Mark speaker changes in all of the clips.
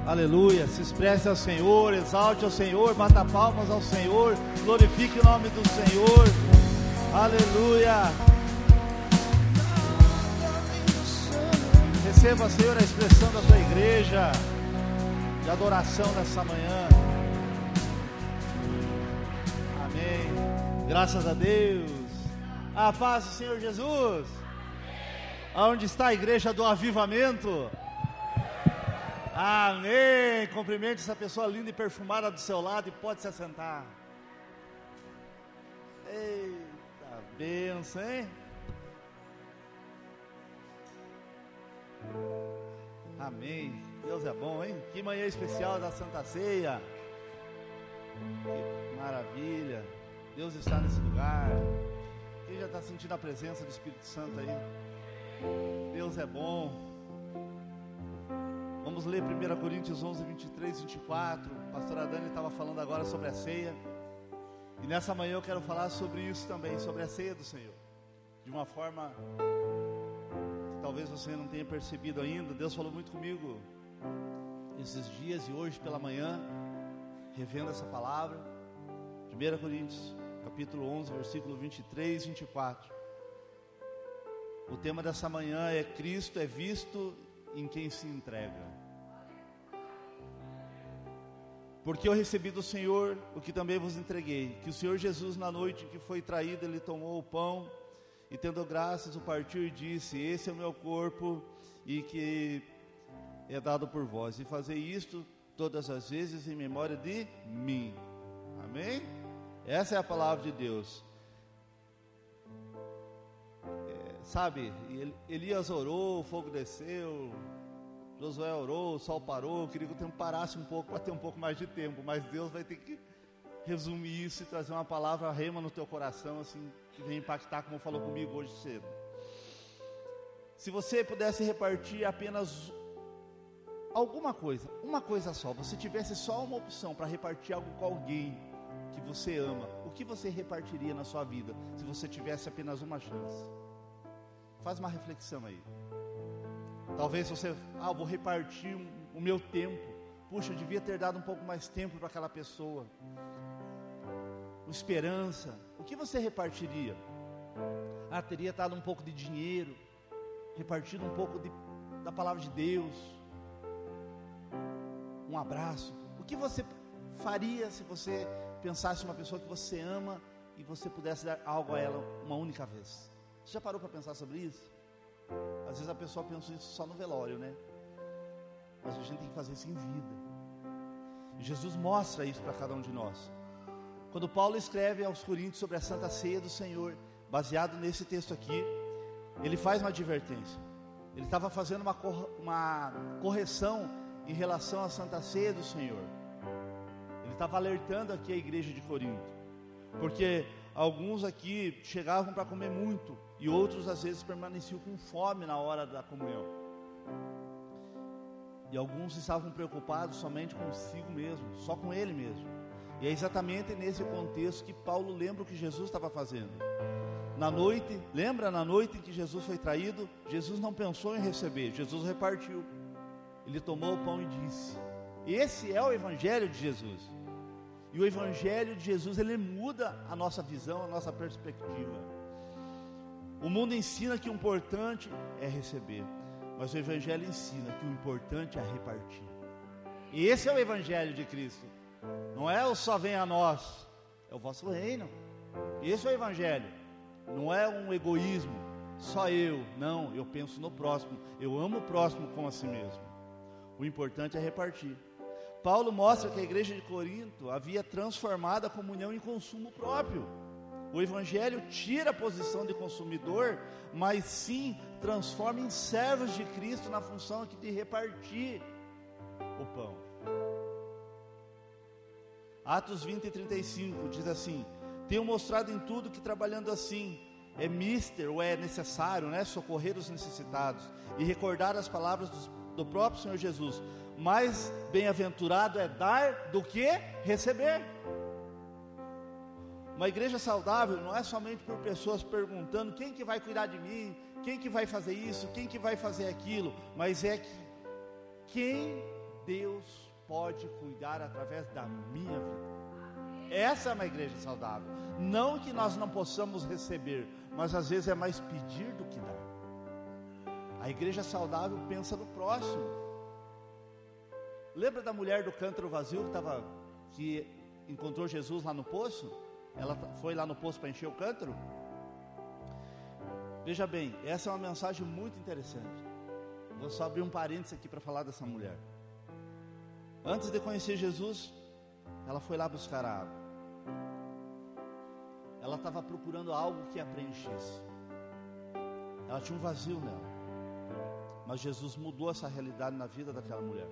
Speaker 1: Aleluia, se expresse ao Senhor, exalte ao Senhor, bata palmas ao Senhor, glorifique o nome do Senhor, aleluia. Receba, Senhor, a expressão da tua igreja, de adoração nessa manhã, amém, graças a Deus, a paz do Senhor Jesus, aonde está a igreja do avivamento? Amém, cumprimente essa pessoa linda e perfumada do seu lado e pode se assentar. Eita, bênção, hein? Amém, Deus é bom, hein? Que manhã especial da Santa Ceia. Que maravilha, Deus está nesse lugar. Quem já está sentindo a presença do Espírito Santo aí? Deus é bom. Vamos ler 1 Coríntios 11, 23, 24. A pastora Dani estava falando agora sobre a ceia. E nessa manhã eu quero falar sobre isso também, sobre a ceia do Senhor. De uma forma que talvez você não tenha percebido ainda. Deus falou muito comigo esses dias e hoje pela manhã, revendo essa palavra. 1 Coríntios, capítulo 11, versículo 23 e 24. O tema dessa manhã é: Cristo é visto em quem se entrega. Porque eu recebi do Senhor o que também vos entreguei, que o Senhor Jesus, na noite em que foi traído, Ele tomou o pão e, tendo graças, o partiu e disse: esse é o meu corpo e que é dado por vós, e fazei isto todas as vezes em memória de mim. Amém? Essa é a palavra de Deus. Sabe, Elias orou, o fogo desceu, Josué orou, o sol parou. Eu queria que o tempo parasse um pouco para ter um pouco mais de tempo, mas Deus vai ter que resumir isso e trazer uma palavra rema no teu coração, assim, que vem impactar como falou comigo hoje cedo. Se você pudesse repartir apenas alguma coisa, uma coisa só, você tivesse só uma opção para repartir algo com alguém que você ama, o que você repartiria na sua vida, se você tivesse apenas uma chance? Faz uma reflexão aí. Talvez você, eu vou repartir o meu tempo. Puxa, eu devia ter dado um pouco mais tempo para aquela pessoa. Esperança. O que você repartiria? Teria dado um pouco de dinheiro, repartido um pouco da palavra de Deus, um abraço. O que você faria se você pensasse em uma pessoa que você ama e você pudesse dar algo a ela uma única vez? Você já parou para pensar sobre isso? Às vezes a pessoa pensa isso só no velório, né? Mas a gente tem que fazer isso em vida. E Jesus mostra isso para cada um de nós. Quando Paulo escreve aos Coríntios sobre a Santa Ceia do Senhor, baseado nesse texto aqui, ele faz uma advertência. Ele estava fazendo uma correção em relação à Santa Ceia do Senhor. Ele estava alertando aqui a igreja de Corinto, porque alguns aqui chegavam para comer muito, e outros às vezes permaneciam com fome na hora da comunhão. E alguns estavam preocupados somente consigo mesmo, só com ele mesmo. E é exatamente nesse contexto que Paulo lembra o que Jesus estava fazendo. Na noite, lembra na noite em que Jesus foi traído? Jesus não pensou em receber, Jesus repartiu. Ele tomou o pão e disse. Esse é o Evangelho de Jesus. E o Evangelho de Jesus, ele muda a nossa visão, a nossa perspectiva. O mundo ensina que o importante é receber, mas o Evangelho ensina que o importante é repartir. E esse é o Evangelho de Cristo. Não é o só vem a nós, é o vosso reino. Esse é o Evangelho. Não é um egoísmo, só eu. Não, eu penso no próximo, eu amo o próximo como a si mesmo. O importante é repartir. Paulo mostra que a igreja de Corinto havia transformado a comunhão em consumo próprio. O Evangelho tira a posição de consumidor, mas sim transforma em servos de Cristo na função aqui de repartir o pão. Atos 20 e 35 diz assim: tenho mostrado em tudo que trabalhando assim é mister ou é necessário, né, socorrer os necessitados e recordar as palavras do próprio Senhor Jesus. Mais bem-aventurado é dar do que receber. Uma igreja saudável não é somente por pessoas perguntando quem que vai cuidar de mim, quem que vai fazer isso, quem que vai fazer aquilo, mas é que quem Deus pode cuidar através da minha vida. Essa é uma igreja saudável. Não que nós não possamos receber, mas às vezes é mais pedir do que dar. A igreja saudável pensa no próximo. Lembra da mulher do cântaro vazio que encontrou Jesus lá no poço? Ela foi lá no poço para encher o cântaro? Veja bem, essa é uma mensagem muito interessante. Vou só abrir um parênteses aqui para falar dessa mulher. Antes de conhecer Jesus, ela foi lá buscar a água. Ela estava procurando algo que a preenchesse. Ela tinha um vazio nela. Mas Jesus mudou essa realidade na vida daquela mulher.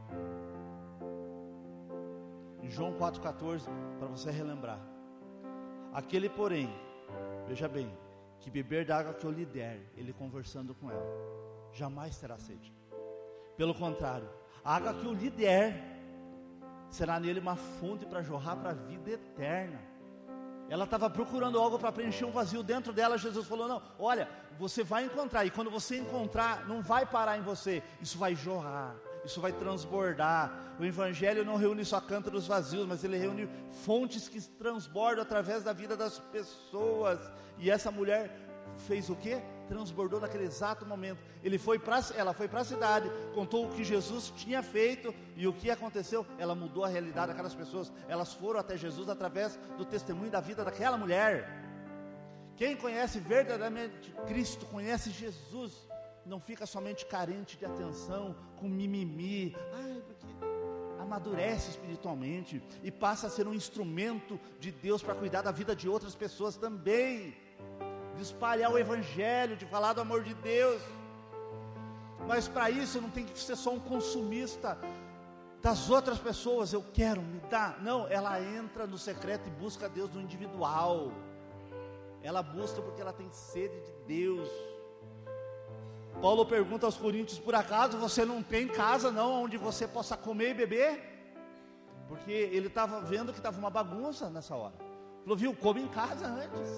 Speaker 1: Em João 4,14, para você relembrar: aquele, porém, veja bem, que beber da água que eu lhe der, ele conversando com ela, jamais terá sede. Pelo contrário, a água que eu lhe der será nele uma fonte para jorrar para a vida eterna. Ela estava procurando algo para preencher um vazio dentro dela. Jesus falou: não, olha, você vai encontrar, e quando você encontrar, não vai parar em você, isso vai jorrar, isso vai transbordar. O Evangelho não reúne só cântaros vazios, mas ele reúne fontes que transbordam através da vida das pessoas. E essa mulher fez o quê? Transbordou naquele exato momento. Ela foi para a cidade, contou o que Jesus tinha feito, e o que aconteceu? Ela mudou a realidade daquelas pessoas. Elas foram até Jesus através do testemunho da vida daquela mulher. Quem conhece verdadeiramente Cristo, conhece Jesus, não fica somente carente de atenção, com mimimi, porque amadurece espiritualmente e passa a ser um instrumento de Deus para cuidar da vida de outras pessoas também, de espalhar o Evangelho, de falar do amor de Deus. Mas para isso não tem que ser só um consumista das outras pessoas. Eu quero, me dá. Não, ela entra no secreto e busca Deus no individual. Ela busca porque ela tem sede de Deus. Paulo pergunta aos coríntios: por acaso você não tem casa não, onde você possa comer e beber? Porque ele estava vendo que estava uma bagunça nessa hora. Falou: viu, come em casa antes.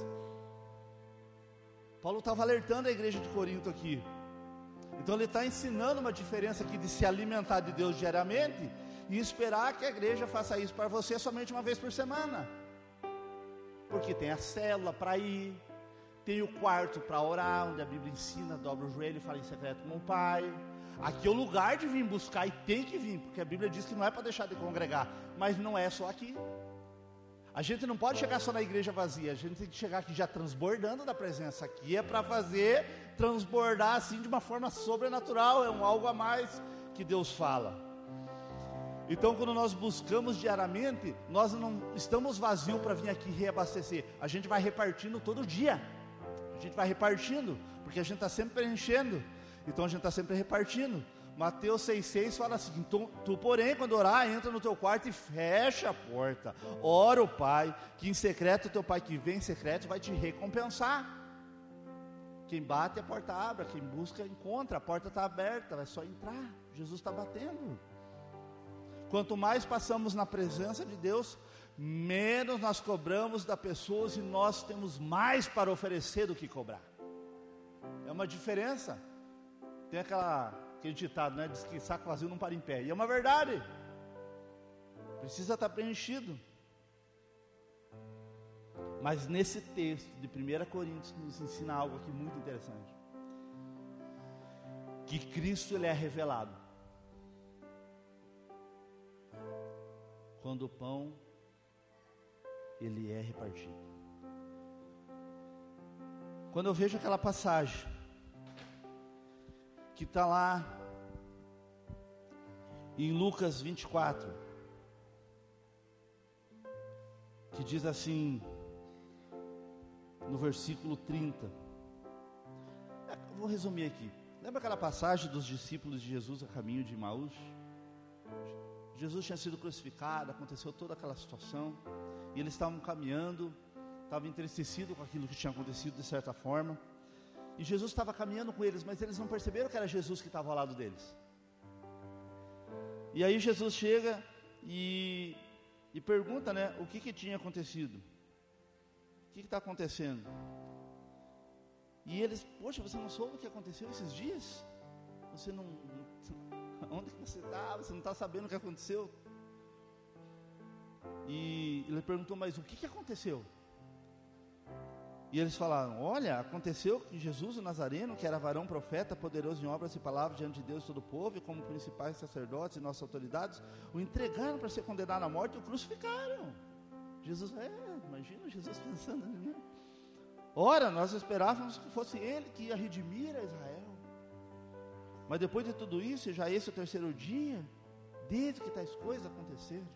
Speaker 1: Paulo estava alertando a igreja de Corinto aqui. Então ele está ensinando uma diferença aqui de se alimentar de Deus diariamente e esperar que a igreja faça isso para você somente uma vez por semana. Porque tem a célula para ir, tem o quarto para orar, onde a Bíblia ensina, dobra o joelho e fala em secreto com o Pai. Aqui é o lugar de vir buscar, e tem que vir, porque a Bíblia diz que não é para deixar de congregar, mas não é só aqui. A gente não pode chegar só na igreja vazia, a gente tem que chegar aqui já transbordando da presença. Aqui é para fazer transbordar assim de uma forma sobrenatural, é algo a mais que Deus fala. Então quando nós buscamos diariamente, nós não estamos vazios para vir aqui reabastecer, a gente vai repartindo todo dia, a gente vai repartindo, porque a gente está sempre preenchendo, então a gente está sempre repartindo. Mateus 6,6 fala assim: tu porém quando orar, entra no teu quarto e fecha a porta, ora o Pai, que em secreto o teu Pai que vem em secreto vai te recompensar. Quem bate a porta abre, quem busca encontra, a porta está aberta, é só entrar, Jesus está batendo. Quanto mais passamos na presença de Deus, menos nós cobramos das pessoas, e nós temos mais para oferecer do que cobrar. É uma diferença. Tem aquele ditado, né? Diz que saco vazio não para em pé. E é uma verdade. Precisa estar preenchido. Mas nesse texto de 1 Coríntios nos ensina algo aqui muito interessante. Que Cristo ele é revelado quando o pão ele é repartido. Quando eu vejo aquela passagem que está lá em Lucas 24, que diz assim, no versículo 30, vou resumir aqui. Lembra aquela passagem dos discípulos de Jesus a caminho de Emaús? Jesus tinha sido crucificado, aconteceu toda aquela situação, e eles estavam caminhando, estavam entristecidos com aquilo que tinha acontecido de certa forma, e Jesus estava caminhando com eles, mas eles não perceberam que era Jesus que estava ao lado deles. E aí Jesus chega e pergunta, né, o que tinha acontecido, o que está acontecendo? E eles: poxa, você não soube o que aconteceu esses dias? Você não... onde que você está? Você não está sabendo o que aconteceu? E ele perguntou, mas o que aconteceu? E eles falaram, olha, aconteceu que Jesus o Nazareno, que era varão profeta, poderoso em obras e palavras diante de Deus e todo o povo, e como principais sacerdotes e nossas autoridades, o entregaram para ser condenado à morte e o crucificaram. Jesus, imagina Jesus pensando, né? Ora, nós esperávamos que fosse ele que ia redimir a Israel. Mas depois de tudo isso, já esse é o terceiro dia, desde que tais coisas aconteceram.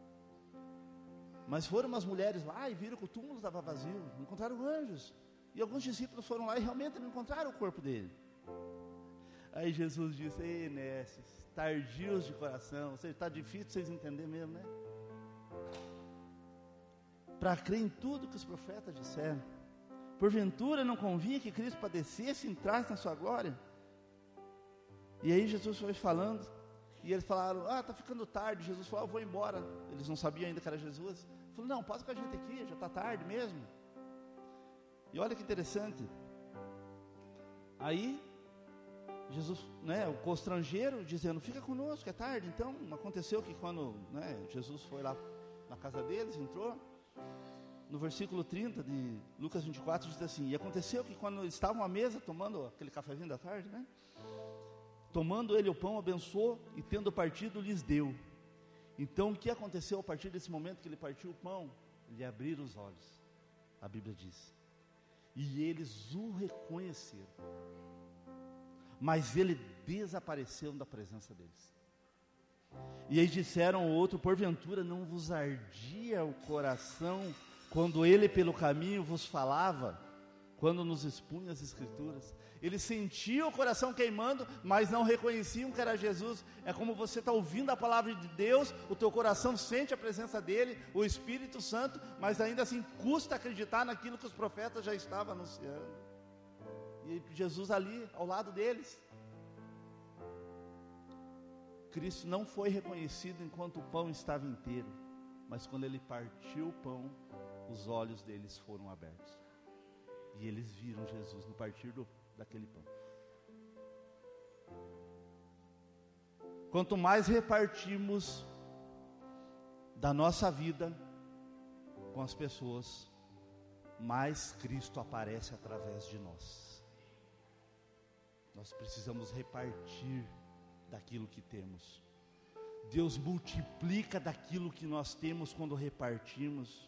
Speaker 1: Mas foram umas mulheres lá e viram que o túmulo estava vazio, encontraram anjos. E alguns discípulos foram lá e realmente não encontraram o corpo dele. Aí Jesus disse, ei, Nécios, tardios de coração, ou seja, está difícil vocês entenderem mesmo, né? Para crer em tudo que os profetas disseram. Porventura não convinha que Cristo padecesse e entrasse na sua glória? E aí Jesus foi falando, e eles falaram, está ficando tarde. Jesus falou, eu vou embora. Eles não sabiam ainda que era Jesus. Ele falou, não, passa com a gente aqui, já está tarde mesmo. E olha que interessante. Aí, Jesus, o constrangeiro, dizendo, fica conosco, é tarde. Então, aconteceu que quando Jesus foi lá na casa deles, entrou, no versículo 30 de Lucas 24, diz assim, e aconteceu que quando eles estavam à mesa, tomando aquele cafezinho da tarde, tomando ele o pão, abençoou, e tendo partido, lhes deu. Então, o que aconteceu a partir desse momento que ele partiu o pão? Lhe abriram os olhos, a Bíblia diz, e eles o reconheceram, mas ele desapareceu da presença deles. E aí disseram ao outro, porventura não vos ardia o coração, quando ele pelo caminho vos falava, quando nos expunha as Escrituras? Eles sentiam o coração queimando, mas não reconheciam que era Jesus. É como você está ouvindo a palavra de Deus, o teu coração sente a presença dele, o Espírito Santo, mas ainda assim custa acreditar naquilo que os profetas já estavam anunciando. E Jesus ali, ao lado deles. Cristo não foi reconhecido enquanto o pão estava inteiro, mas quando ele partiu o pão, os olhos deles foram abertos. E eles viram Jesus no partir daquele pão. Quanto mais repartimos da nossa vida com as pessoas, mais Cristo aparece através de nós. Nós precisamos repartir daquilo que temos. Deus multiplica daquilo que nós temos quando repartimos.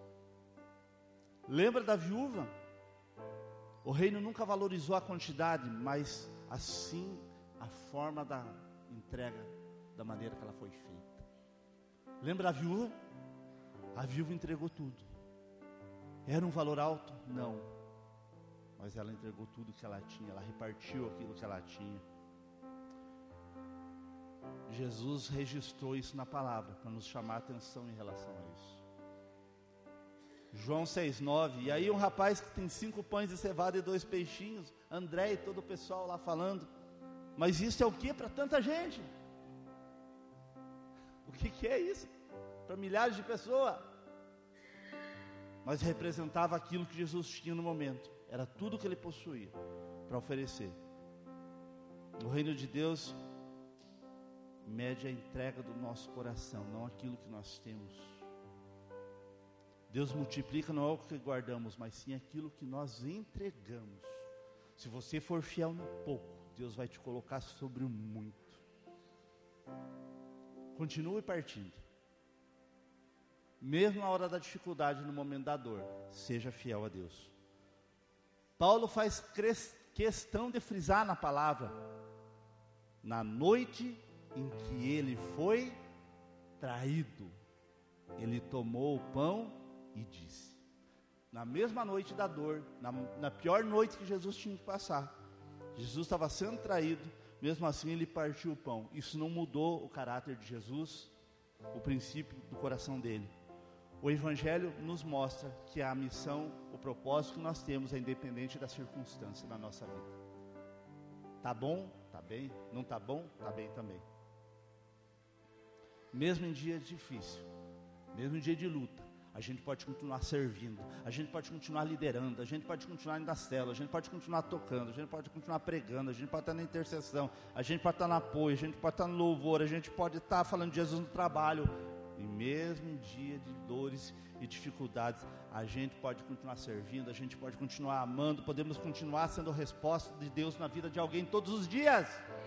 Speaker 1: Lembra da viúva? O reino nunca valorizou a quantidade, mas assim a forma da entrega, da maneira que ela foi feita. Lembra a viúva? A viúva entregou tudo. Era um valor alto? Não. Mas ela entregou tudo que ela tinha, ela repartiu aquilo que ela tinha. Jesus registrou isso na palavra, para nos chamar a atenção em relação a isso. João 6,9, e aí um rapaz que tem 5 pães de cevada e 2 peixinhos, André e todo o pessoal lá falando, mas isso é o que para tanta gente? O que é isso? Para milhares de pessoas. Mas representava aquilo que Jesus tinha no momento, era tudo que ele possuía para oferecer. O reino de Deus mede a entrega do nosso coração, não aquilo que nós temos. Deus multiplica não é o que guardamos, mas sim aquilo que nós entregamos. Se você for fiel no pouco, Deus vai te colocar sobre o muito. Continue partindo. Mesmo na hora da dificuldade, no momento da dor, seja fiel a Deus. Paulo faz questão de frisar na palavra, na noite em que ele foi traído, ele tomou o pão e disse, na mesma noite da dor, na pior noite que Jesus tinha que passar, Jesus estava sendo traído, mesmo assim ele partiu o pão. Isso não mudou o caráter de Jesus, o princípio do coração dele. O Evangelho nos mostra que a missão, o propósito que nós temos é independente da circunstância da nossa vida. Tá bom? Tá bem. Não tá bom? Tá bem também. Mesmo em dia difícil, mesmo em dia de luta, a gente pode continuar servindo, a gente pode continuar liderando, a gente pode continuar indo na célula, a gente pode continuar tocando, a gente pode continuar pregando, a gente pode estar na intercessão, a gente pode estar no apoio, a gente pode estar no louvor, a gente pode estar falando de Jesus no trabalho. E mesmo em dia de dores e dificuldades, a gente pode continuar servindo, a gente pode continuar amando, podemos continuar sendo resposta de Deus na vida de alguém todos os dias.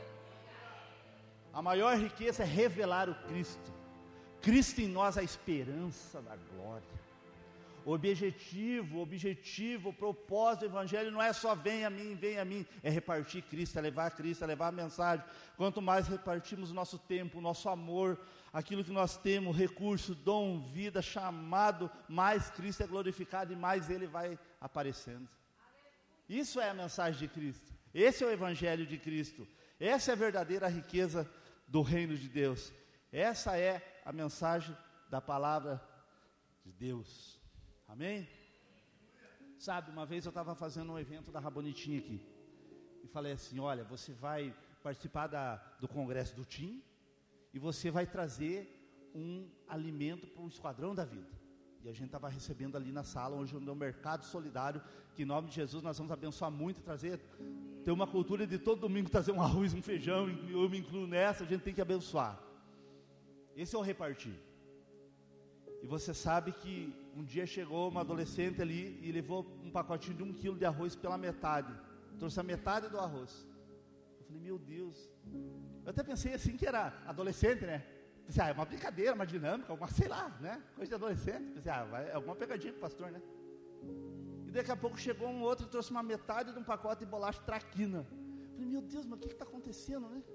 Speaker 1: A maior riqueza é revelar o Cristo. Cristo em nós, a esperança da glória. O objetivo, o propósito do Evangelho não é só venha a mim, é repartir Cristo, é levar a mensagem. Quanto mais repartimos o nosso tempo, o nosso amor, aquilo que nós temos, recurso, dom, vida, chamado, mais Cristo é glorificado e mais Ele vai aparecendo. Isso é a mensagem de Cristo, esse é o Evangelho de Cristo, essa é a verdadeira riqueza do reino de Deus, essa é a mensagem da palavra de Deus. Amém? Sabe, uma vez eu estava fazendo um evento da Rabonitinha aqui e falei assim, olha, você vai participar do congresso do TIM e você vai trazer um alimento para o Esquadrão da Vida. E a gente estava recebendo ali na sala, hoje no Mercado Solidário, que em nome de Jesus nós vamos abençoar muito, ter uma cultura de todo domingo trazer um arroz, um feijão, eu me incluo nessa, a gente tem que abençoar. Esse é o repartir. E você sabe que um dia chegou uma adolescente ali e levou um pacotinho de 1 quilo de arroz pela metade. Trouxe a metade do arroz. Eu falei, meu Deus. Eu até pensei assim que era adolescente, né? Pensei, é uma brincadeira, uma dinâmica, uma, sei lá, né? Coisa de adolescente. Pensei, é alguma pegadinha pro pastor, né? E daqui a pouco chegou um outro e trouxe uma metade de um pacote de bolacha traquina. Eu falei, meu Deus, mas o que está acontecendo, né?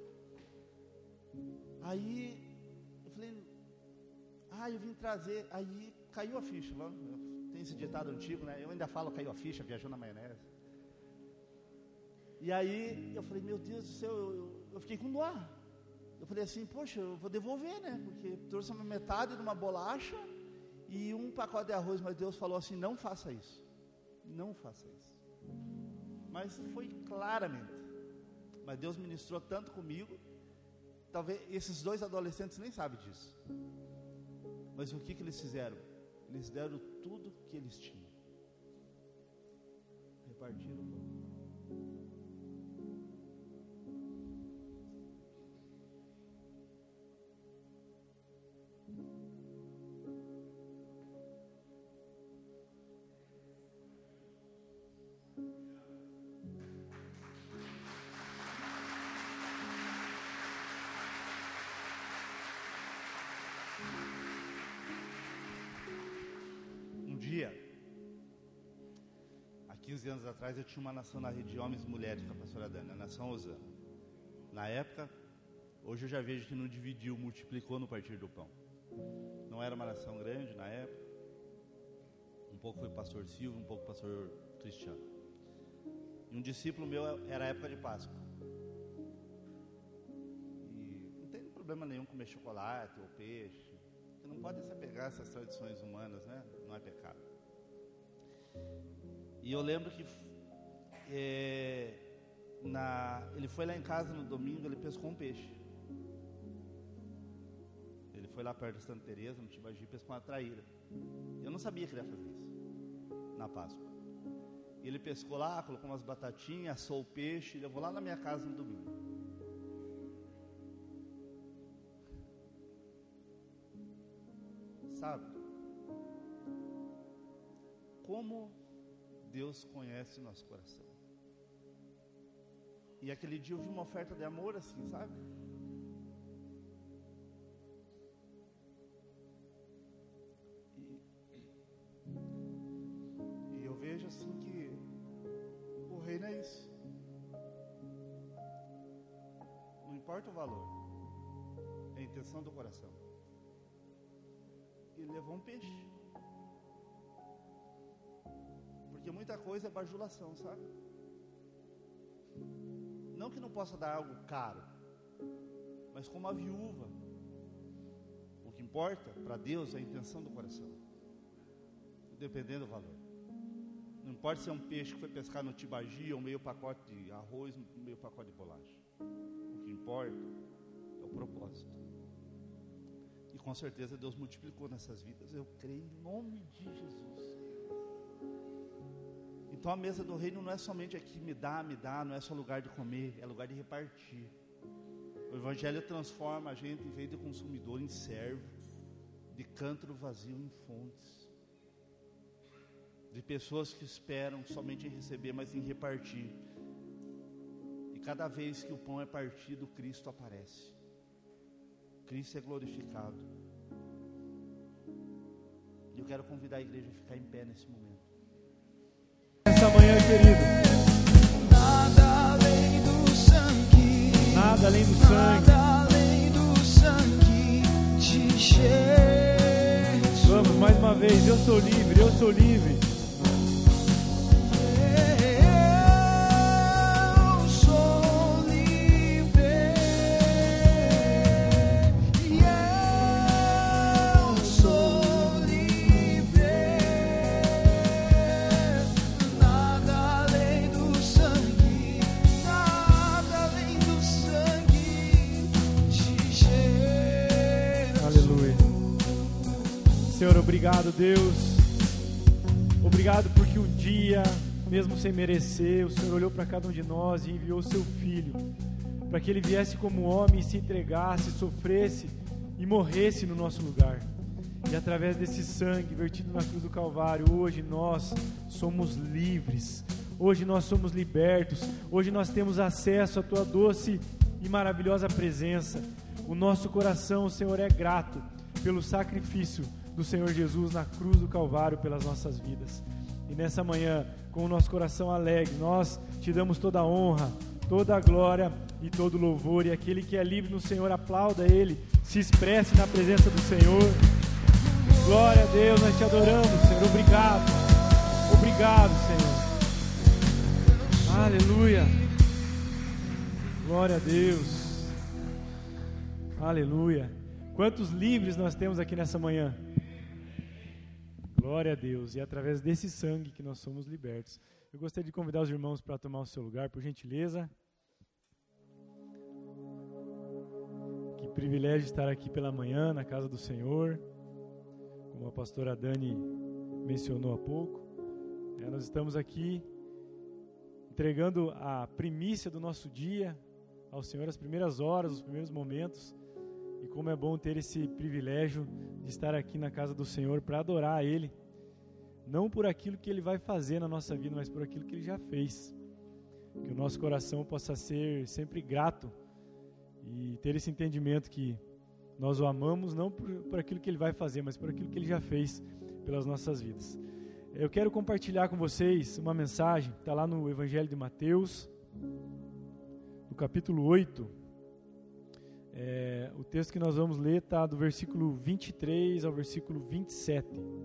Speaker 1: Aí eu falei, eu vim trazer, aí caiu a ficha. Tem esse ditado antigo, né? Eu ainda falo caiu a ficha, viajou na maionese. E aí eu falei, meu Deus do céu, eu fiquei com dó. Eu falei assim, poxa, eu vou devolver, né? Porque trouxe uma metade de uma bolacha e um pacote de arroz, mas Deus falou assim, não faça isso. Não faça isso. Mas foi claramente. Mas Deus ministrou tanto comigo. Talvez esses 2 adolescentes nem sabem disso. Mas o que eles fizeram? Eles deram tudo que eles tinham. Repartiram. Há 15 anos atrás eu tinha uma nação na rede de homens e mulheres com a pastora Dani, a nação Osana. Na época, hoje eu já vejo que não dividiu, multiplicou no partir do pão. Não era uma nação grande na época. Um pouco foi o pastor Silvio, um pouco o pastor Cristiano. E um discípulo meu era a época de Páscoa. E não tem problema nenhum comer chocolate ou peixe. Você não pode se apegar a essas tradições humanas, né? Não é pecado. E eu lembro que ele foi lá em casa no domingo, ele pescou um peixe. Ele foi lá perto de Santa Teresa, no Tibagi, pescou uma traíra. Eu não sabia que ele ia fazer isso na Páscoa. E ele pescou lá, colocou umas batatinhas, assou o peixe e levou lá na minha casa no domingo. Sabe? Como Deus conhece o nosso coração. E aquele dia eu vi uma oferta de amor assim, sabe? E eu vejo assim que o reino é isso. Não importa o valor, é a intenção do coração. Ele levou um peixe. Porque muita coisa é bajulação, sabe? Não que não possa dar algo caro, mas como a viúva, o que importa para Deus é a intenção do coração, dependendo do valor. Não importa se é um peixe que foi pescar no Tibagi ou meio pacote de arroz, meio pacote de bolacha. O que importa é o propósito. E E com certeza Deus multiplicou nessas vidas, eu creio em nome de Jesus. Então a mesa do reino não é somente aqui, me dá, não é só lugar de comer, é lugar de repartir. O Evangelho transforma a gente, em vez de consumidor, em servo, de cântaro vazio em fontes, de pessoas que esperam somente em receber, mas em repartir. E cada vez que o pão é partido, Cristo aparece, Cristo é glorificado. E eu quero convidar a igreja a ficar em pé nesse momento.
Speaker 2: Essa manhã, querido, nada além do sangue, nada além do sangue, nada além do sangue de Jesus. Vamos mais uma vez, eu sou livre, eu sou livre. Senhor, obrigado, Deus. Obrigado porque um dia, mesmo sem merecer, o Senhor olhou para cada um de nós e enviou o seu Filho, para que Ele viesse como homem, se entregasse, sofresse e morresse no nosso lugar. E através desse sangue vertido na cruz do Calvário, hoje nós somos livres, hoje nós somos libertos, hoje nós temos acesso à Tua doce e maravilhosa presença. O nosso coração, Senhor, é grato pelo sacrifício do Senhor Jesus na cruz do Calvário pelas nossas vidas. E nessa manhã, com o nosso coração alegre, nós te damos toda a honra, toda a glória e todo o louvor. E aquele que é livre no Senhor, aplauda Ele, se expresse na presença do Senhor. Glória a Deus, nós te adoramos, Senhor. Obrigado, obrigado, Senhor. Aleluia. Glória a Deus. Aleluia. Quantos livres nós temos aqui nessa manhã? Glória a Deus, e é através desse sangue que nós somos libertos. Eu gostaria de convidar os irmãos para tomar o seu lugar, por gentileza. Que privilégio estar aqui pela manhã na casa do Senhor, como a pastora Dani mencionou há pouco. Nós estamos aqui entregando a primícia do nosso dia ao Senhor, as primeiras horas, os primeiros momentos. E como é bom ter esse privilégio de estar aqui na casa do Senhor para adorar a Ele, não por aquilo que Ele vai fazer na nossa vida, mas por aquilo que Ele já fez. Que o nosso coração possa ser sempre grato e ter esse entendimento que nós o amamos não por aquilo que Ele vai fazer, mas por aquilo que Ele já fez pelas nossas vidas. Eu quero compartilhar com vocês uma mensagem, está lá no Evangelho de Mateus, no capítulo 8. O texto que nós vamos ler está do versículo 23 ao versículo 27.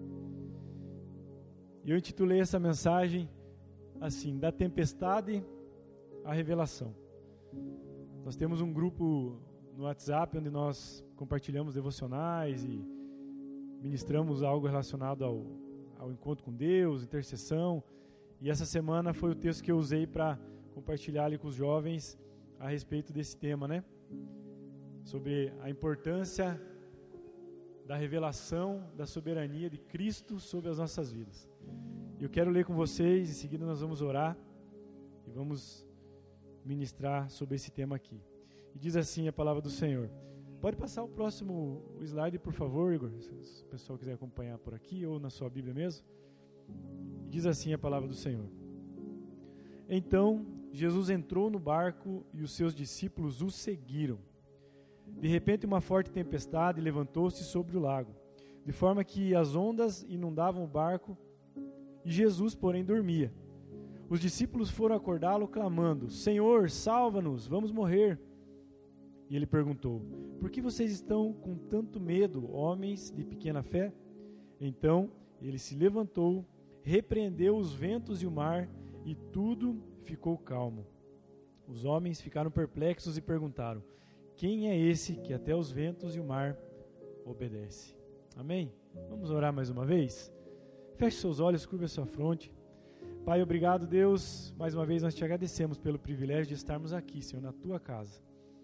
Speaker 2: E eu intitulei essa mensagem assim: da tempestade à revelação. Nós temos um grupo no WhatsApp onde nós compartilhamos devocionais e ministramos algo relacionado ao encontro com Deus, intercessão. E essa semana foi o texto que eu usei para compartilhar ali com os jovens a respeito desse tema, né? Sobre a importância da revelação da soberania de Cristo sobre as nossas vidas. Eu quero ler com vocês, em seguida nós vamos orar e vamos ministrar sobre esse tema aqui. E diz assim a palavra do Senhor. Pode passar o próximo slide, por favor, Igor, se o pessoal quiser acompanhar por aqui ou na sua Bíblia mesmo. Diz assim a palavra do Senhor. Então, Jesus entrou no barco e os seus discípulos o seguiram. De repente, uma forte tempestade levantou-se sobre o lago, de forma que as ondas inundavam o barco e Jesus, porém, dormia. Os discípulos foram acordá-lo clamando: Senhor, salva-nos, vamos morrer. E ele perguntou: por que vocês estão com tanto medo, homens de pequena fé? Então ele se levantou, repreendeu os ventos e o mar, e tudo ficou calmo. Os homens ficaram perplexos e perguntaram: quem é esse que até os ventos e o mar obedece? Amém? Vamos orar mais uma vez? Feche seus olhos, curva a sua fronte. Pai, obrigado, Deus. Mais uma vez nós te agradecemos pelo privilégio de estarmos aqui, Senhor, na tua casa.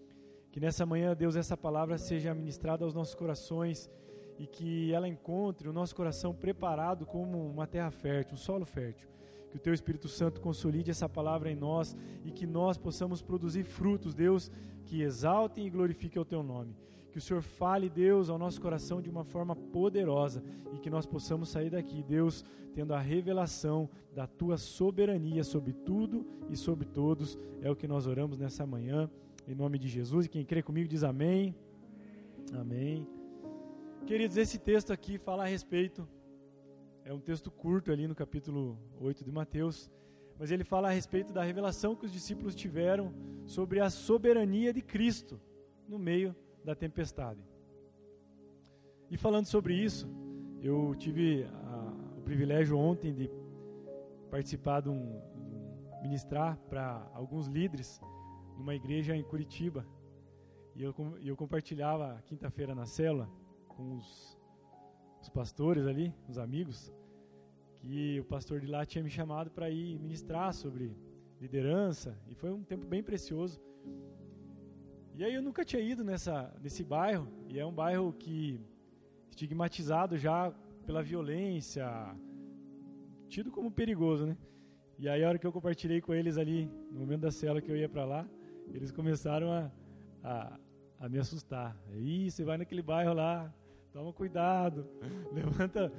Speaker 2: Que nessa manhã, Deus, essa palavra seja ministrada aos nossos corações e que ela encontre o nosso coração preparado como uma terra fértil, um solo fértil. Que o Teu Espírito Santo consolide essa palavra em nós e que nós possamos produzir frutos, Deus, que exaltem e glorifiquem o Teu nome. Que o Senhor fale, Deus, ao nosso coração de uma forma poderosa e que nós possamos sair daqui, Deus, tendo a revelação da Tua soberania sobre tudo e sobre todos. É o que nós oramos nessa manhã. Em nome de Jesus, e quem crê comigo diz amém. Amém. Queridos, esse texto aqui fala a respeito, é um texto curto ali no capítulo 8 de Mateus, mas ele fala a respeito da revelação que os discípulos tiveram sobre a soberania de Cristo no meio da tempestade. E falando sobre isso, eu tive o privilégio ontem de participar ministrar para alguns líderes numa igreja em Curitiba, e eu compartilhava quinta-feira na célula com os pastores ali, os amigos, que o pastor de lá tinha me chamado para ir ministrar sobre liderança, e foi um tempo bem precioso. E aí eu nunca tinha ido nesse bairro, e é um bairro que estigmatizado já pela violência, tido como perigoso, né? E aí a hora que eu compartilhei com eles ali, no momento da célula que eu ia para lá, eles começaram a me assustar. Ih, você vai naquele bairro lá, toma cuidado, levanta,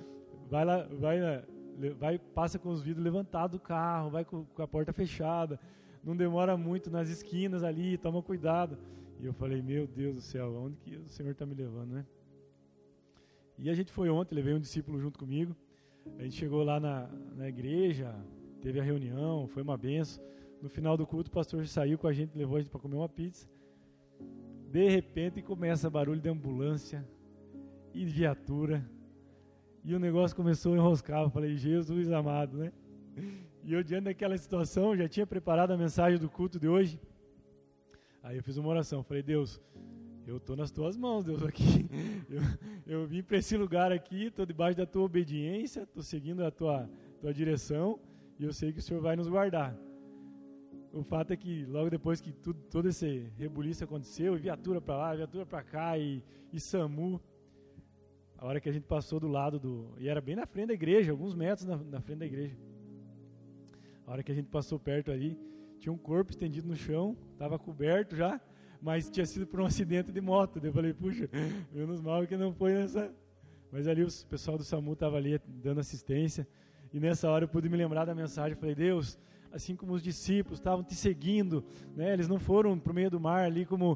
Speaker 2: passa com os vidros levantados do carro, vai com a porta fechada, não demora muito nas esquinas ali, toma cuidado. E eu falei, meu Deus do céu, onde que o Senhor está me levando, né? E a gente foi ontem, levei um discípulo junto comigo, a gente chegou lá na igreja, teve a reunião, foi uma benção. No final do culto, o pastor saiu com a gente, levou a gente para comer uma pizza. De repente, começa barulho de ambulância e viatura. E o negócio começou a enroscar. Eu falei, Jesus amado, né? E eu, diante daquela situação, já tinha preparado a mensagem do culto de hoje. Aí eu fiz uma oração. Falei, Deus, eu estou nas Tuas mãos, Deus, aqui. Eu vim para esse lugar aqui, estou debaixo da Tua obediência, estou seguindo a tua direção, e eu sei que o Senhor vai nos guardar. O fato é que logo depois que todo esse rebuliço aconteceu, e viatura para lá, viatura para cá, e SAMU, a hora que a gente passou do lado e era bem na frente da igreja, alguns metros na frente da igreja. A hora que a gente passou perto ali, tinha um corpo estendido no chão, estava coberto já, mas tinha sido por um acidente de moto. Daí eu falei, puxa, menos mal que não foi nessa. Mas ali o pessoal do SAMU estava ali dando assistência, e nessa hora eu pude me lembrar da mensagem. Falei, Deus, assim como os discípulos estavam te seguindo, né? Eles não foram para o meio do mar ali como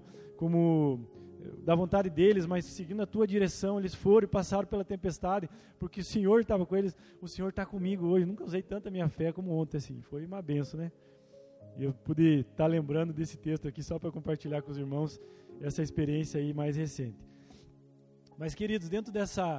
Speaker 2: da vontade deles, mas seguindo a tua direção, eles foram e passaram pela tempestade, porque o Senhor estava com eles. O Senhor está comigo hoje. Nunca usei tanta minha fé como ontem, assim. Foi uma benção, né? E eu pude estar lembrando desse texto aqui só para compartilhar com os irmãos essa experiência aí mais recente. Mas, queridos, dentro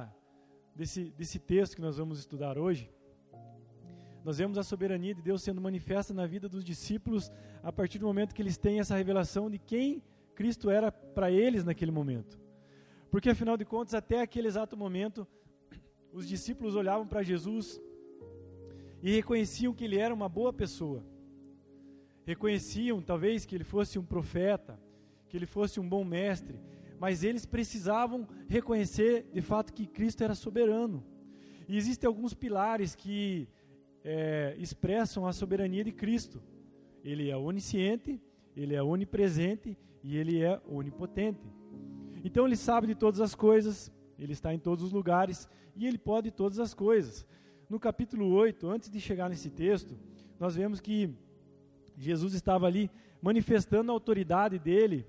Speaker 2: desse texto que nós vamos estudar hoje, nós vemos a soberania de Deus sendo manifesta na vida dos discípulos a partir do momento que eles têm essa revelação de quem Cristo era para eles naquele momento. Porque, afinal de contas, até aquele exato momento, os discípulos olhavam para Jesus e reconheciam que Ele era uma boa pessoa. Reconheciam, talvez, que Ele fosse um profeta, que Ele fosse um bom mestre, mas eles precisavam reconhecer, de fato, que Cristo era soberano. E existem alguns pilares que expressam a soberania de Cristo. Ele é onisciente, Ele é onipresente e Ele é onipotente. Então Ele sabe de todas as coisas, Ele está em todos os lugares e Ele pode todas as coisas. No capítulo 8, antes de chegar nesse texto, nós vemos que Jesus estava ali manifestando a autoridade dEle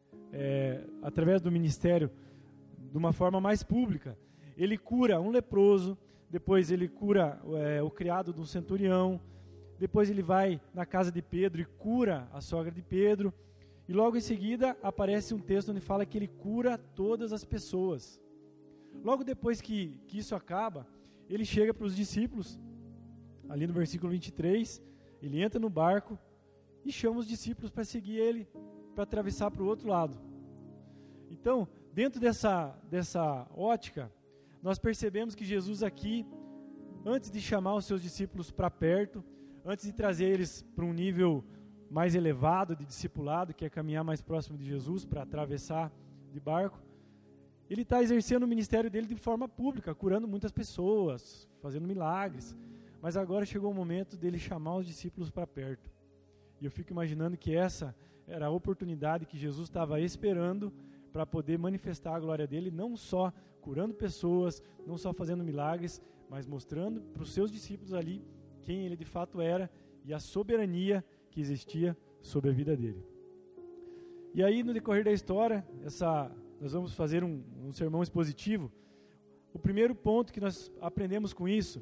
Speaker 2: através do ministério de uma forma mais pública. Ele cura um leproso, depois ele cura o criado de um centurião, depois ele vai na casa de Pedro e cura a sogra de Pedro, e logo em seguida aparece um texto onde fala que ele cura todas as pessoas. Logo depois que isso acaba, ele chega para os discípulos, ali no versículo 23, ele entra no barco e chama os discípulos para seguir ele, para atravessar para o outro lado. Então, dentro dessa ótica, nós percebemos que Jesus aqui, antes de chamar os seus discípulos para perto, antes de trazer eles para um nível mais elevado de discipulado, que é caminhar mais próximo de Jesus para atravessar de barco. Ele está exercendo o ministério dele de forma pública, curando muitas pessoas, fazendo milagres. Mas agora chegou o momento dele chamar os discípulos para perto. E eu fico imaginando que essa era a oportunidade que Jesus estava esperando para poder manifestar a glória dele, não só curando pessoas, não só fazendo milagres, mas mostrando para os seus discípulos ali quem ele de fato era e a soberania que existia sobre a vida dele. E aí, no decorrer da história, nós vamos fazer um sermão expositivo. O primeiro ponto que nós aprendemos com isso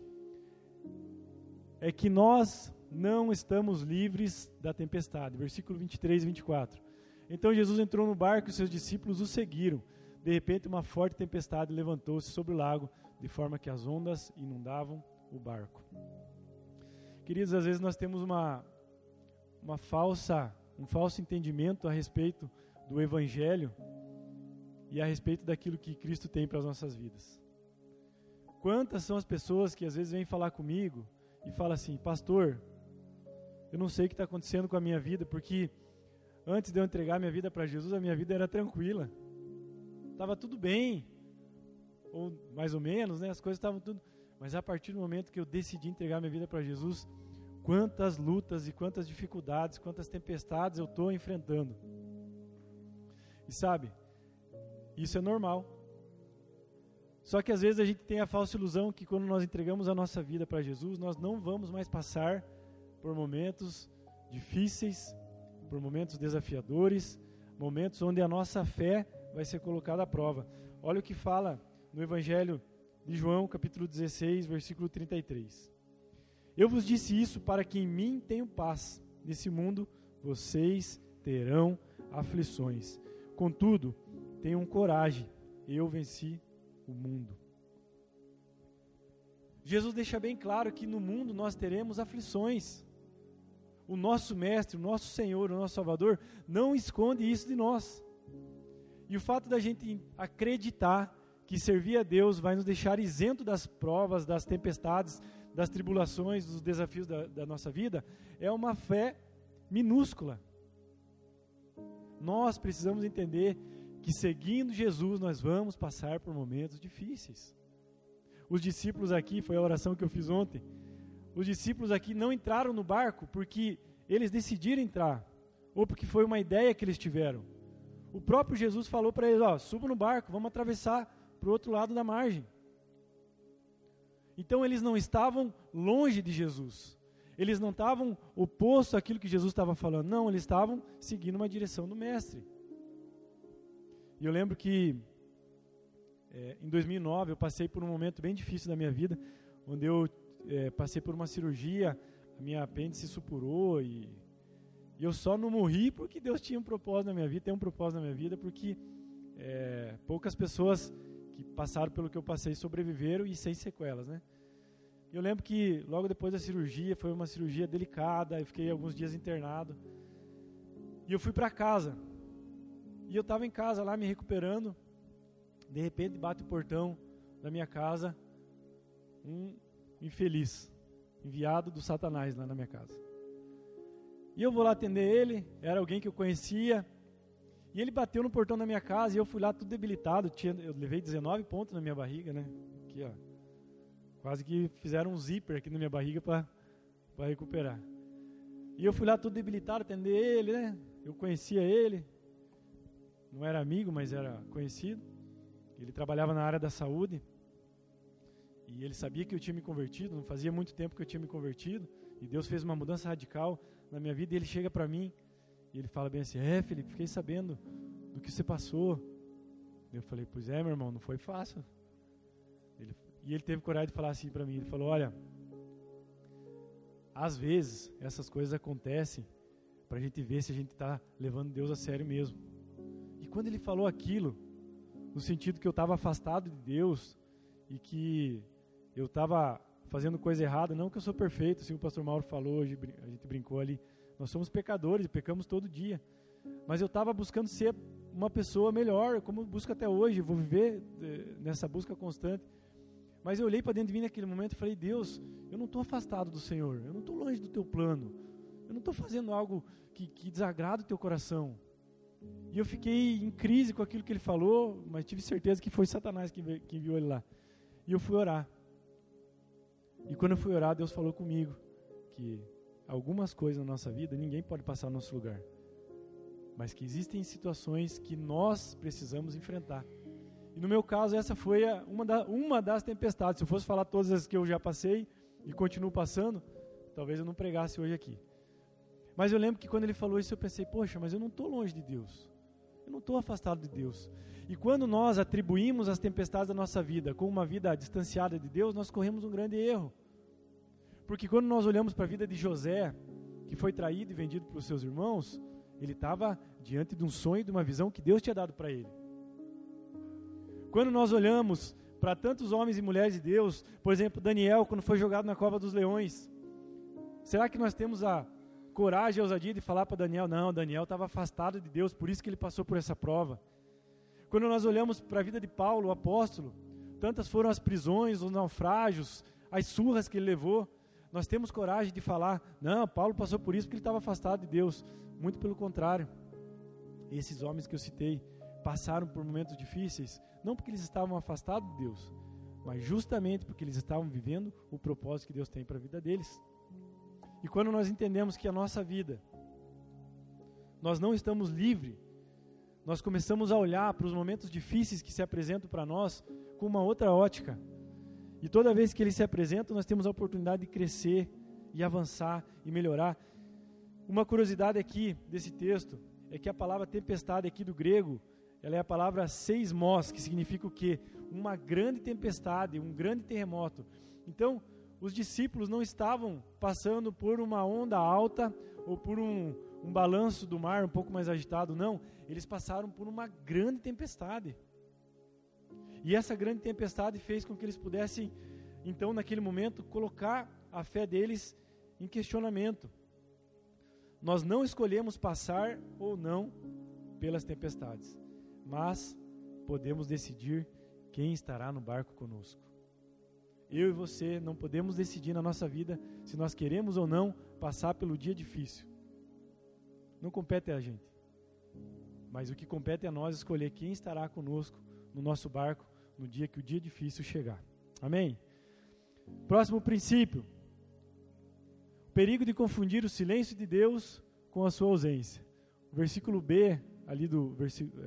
Speaker 2: é que nós não estamos livres da tempestade. Versículo 23 e 24. Então Jesus entrou no barco e seus discípulos o seguiram. De repente, uma forte tempestade levantou-se sobre o lago, de forma que as ondas inundavam o barco. Queridos, às vezes nós temos um falso entendimento a respeito do Evangelho e a respeito daquilo que Cristo tem para as nossas vidas. Quantas são as pessoas que às vezes vêm falar comigo e falam assim: pastor, eu não sei o que está acontecendo com a minha vida, porque antes de eu entregar minha vida para Jesus, a minha vida era tranquila, estava tudo bem, ou mais ou menos, né? As coisas estavam tudo... Mas a partir do momento que eu decidi entregar minha vida para Jesus, quantas lutas e quantas dificuldades, quantas tempestades eu estou enfrentando. E sabe, isso é normal. Só que às vezes a gente tem a falsa ilusão que quando nós entregamos a nossa vida para Jesus, nós não vamos mais passar por momentos difíceis, por momentos desafiadores, momentos onde a nossa fé vai ser colocada à prova. Olha o que fala no Evangelho de João, capítulo 16, versículo 33. Eu vos disse isso para que em mim tenham paz. Nesse mundo vocês terão aflições. Contudo, tenham coragem, eu venci o mundo. Jesus deixa bem claro que no mundo nós teremos aflições. O nosso Mestre, o nosso Senhor, o nosso Salvador, não esconde isso de nós. E o fato da gente acreditar que servir a Deus vai nos deixar isento das provas, das tempestades, das tribulações, dos desafios da nossa vida, é uma fé minúscula. Nós precisamos entender que seguindo Jesus nós vamos passar por momentos difíceis. Os discípulos aqui, foi a oração que eu fiz ontem, os discípulos aqui não entraram no barco porque eles decidiram entrar, ou porque foi uma ideia que eles tiveram. O próprio Jesus falou para eles: suba no barco, vamos atravessar para o outro lado da margem. Então eles não estavam longe de Jesus, eles não estavam oposto àquilo que Jesus estava falando, não, eles estavam seguindo uma direção do Mestre. E eu lembro que em 2009 eu passei por um momento bem difícil da minha vida, onde eu passei por uma cirurgia, a minha apêndice supurou e eu só não morri porque Deus tinha um propósito na minha vida, tem um propósito na minha vida, porque poucas pessoas que passaram pelo que eu passei sobreviveram e sem sequelas, né? Eu lembro que logo depois da cirurgia, foi uma cirurgia delicada, eu fiquei alguns dias internado, e eu fui para casa, e eu estava em casa lá me recuperando, de repente bate o portão da minha casa, um infeliz, enviado do Satanás lá na minha casa. E eu vou lá atender ele, era alguém que eu conhecia, e ele bateu no portão da minha casa, e eu fui lá tudo debilitado, eu levei 19 pontos na minha barriga, né? Aqui, ó. Quase que fizeram um zíper aqui na minha barriga para recuperar. E eu fui lá todo debilitado atender ele, né? Eu conhecia ele, não era amigo, mas era conhecido. Ele trabalhava na área da saúde, e ele sabia que eu tinha me convertido, não fazia muito tempo que eu tinha me convertido, e Deus fez uma mudança radical na minha vida, e ele chega para mim, e ele fala bem assim: Felipe, fiquei sabendo do que você passou. Eu falei: pois é, meu irmão, não foi fácil. E ele teve coragem de falar assim para mim, ele falou: olha, às vezes essas coisas acontecem para a gente ver se a gente está levando Deus a sério mesmo. E quando ele falou aquilo, no sentido que eu estava afastado de Deus e que eu estava fazendo coisa errada, não que eu sou perfeito, assim o pastor Mauro falou, hoje a gente brincou ali, nós somos pecadores e pecamos todo dia, mas eu estava buscando ser uma pessoa melhor, como eu busco até hoje, vou viver nessa busca constante. Mas eu olhei para dentro de mim naquele momento e falei: Deus, eu não estou afastado do Senhor, eu não estou longe do teu plano, eu não estou fazendo algo que desagrada o teu coração. E eu fiquei em crise com aquilo que ele falou, mas tive certeza que foi Satanás que enviou ele lá. E eu fui orar. E quando eu fui orar, Deus falou comigo que algumas coisas na nossa vida, ninguém pode passar no nosso lugar. Mas que existem situações que nós precisamos enfrentar. E no meu caso, essa foi uma das tempestades. Se eu fosse falar todas as que eu já passei e continuo passando, talvez eu não pregasse hoje aqui. Mas eu lembro que quando ele falou isso, eu pensei, poxa, mas eu não estou longe de Deus. Eu não estou afastado de Deus. E quando nós atribuímos as tempestades da nossa vida com uma vida distanciada de Deus, nós corremos um grande erro. Porque quando nós olhamos para a vida de José, que foi traído e vendido pelos seus irmãos, ele estava diante de um sonho, de uma visão que Deus tinha dado para ele. Quando nós olhamos para tantos homens e mulheres de Deus, por exemplo, Daniel, quando foi jogado na cova dos leões, será que nós temos a coragem e a ousadia de falar para Daniel, não, Daniel estava afastado de Deus, por isso que ele passou por essa prova? Quando nós olhamos para a vida de Paulo, o apóstolo, tantas foram as prisões, os naufrágios, as surras que ele levou, nós temos coragem de falar, não, Paulo passou por isso porque ele estava afastado de Deus. Muito pelo contrário, esses homens que eu citei passaram por momentos difíceis, não porque eles estavam afastados de Deus, mas justamente porque eles estavam vivendo o propósito que Deus tem para a vida deles. E quando nós entendemos que a nossa vida, nós não estamos livres, nós começamos a olhar para os momentos difíceis que se apresentam para nós com uma outra ótica. E toda vez que eles se apresentam, nós temos a oportunidade de crescer e avançar e melhorar. Uma curiosidade aqui desse texto é que a palavra tempestade aqui do grego, ela é a palavra seismos, que significa o quê? Uma grande tempestade, um grande terremoto. Então, os discípulos não estavam passando por uma onda alta ou por um balanço do mar um pouco mais agitado, não. Eles passaram por uma grande tempestade. E essa grande tempestade fez com que eles pudessem, então, naquele momento, colocar a fé deles em questionamento. Nós não escolhemos passar ou não pelas tempestades, mas podemos decidir quem estará no barco conosco. Eu e você não podemos decidir na nossa vida se nós queremos ou não passar pelo dia difícil. Não compete a gente, mas o que compete a nós escolher quem estará conosco no nosso barco no dia que o dia difícil chegar. Amém? Próximo princípio. O perigo de confundir o silêncio de Deus com a sua ausência. O versículo B, ali do versículo,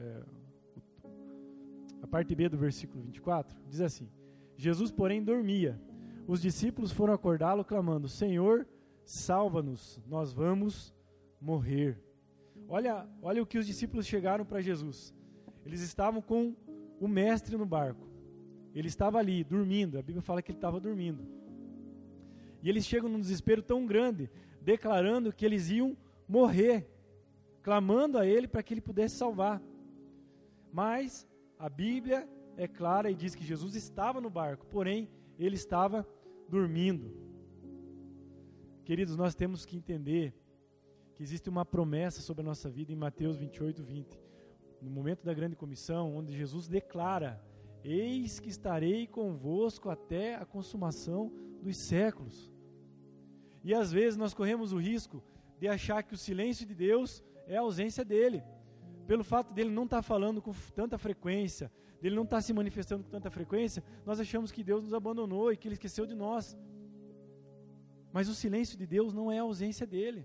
Speaker 2: a parte B do versículo 24, diz assim: Jesus, porém, dormia. Os discípulos foram acordá-lo, clamando: Senhor, salva-nos, nós vamos morrer. Olha o que os discípulos chegaram para Jesus. Eles estavam com o mestre no barco. Ele estava ali, dormindo. A Bíblia fala que ele estava dormindo. E eles chegam num desespero tão grande, declarando que eles iam morrer, clamando a ele para que ele pudesse salvar. Mas a Bíblia é clara e diz que Jesus estava no barco, porém ele estava dormindo. Queridos, nós temos que entender que existe uma promessa sobre a nossa vida em Mateus 28:20. No momento da grande comissão, onde Jesus declara: eis que estarei convosco até a consumação dos séculos. E às vezes nós corremos o risco de achar que o silêncio de Deus é a ausência dele. Pelo fato dele não estar falando com tanta frequência, dele não estar se manifestando com tanta frequência, nós achamos que Deus nos abandonou e que ele esqueceu de nós. Mas o silêncio de Deus não é a ausência dele.